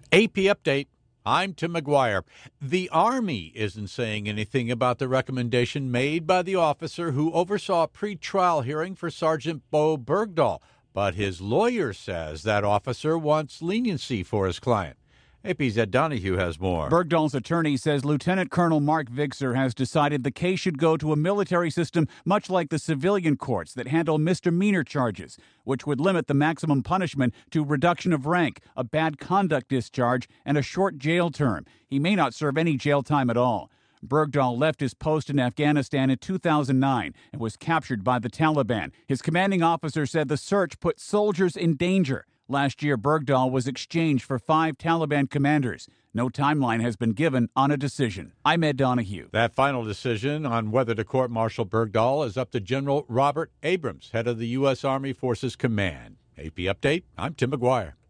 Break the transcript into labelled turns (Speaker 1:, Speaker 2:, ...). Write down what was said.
Speaker 1: AP Update. I'm Tim McGuire. The Army isn't saying anything about the recommendation made by the officer who oversaw a pretrial hearing for Sergeant Bo Bergdahl, but his lawyer says that officer wants leniency for his client. AP's Ed Donahue has more.
Speaker 2: Bergdahl's attorney says Lieutenant Colonel Mark Vixer has decided the case should go to a military system much like the civilian courts that handle misdemeanor charges, which would limit the maximum punishment to reduction of rank, a bad conduct discharge, and a short jail term. He may not serve any jail time at all. Bergdahl left his post in Afghanistan in 2009 and was captured by the Taliban. His commanding officer said the search put soldiers in danger. Last year, Bergdahl was exchanged for 5 Taliban commanders. No timeline has been given on a decision. I'm Ed Donahue.
Speaker 1: That final decision on whether to court-martial Bergdahl is up to General Robert Abrams, head of the U.S. Army Forces Command. AP Update, I'm Tim McGuire.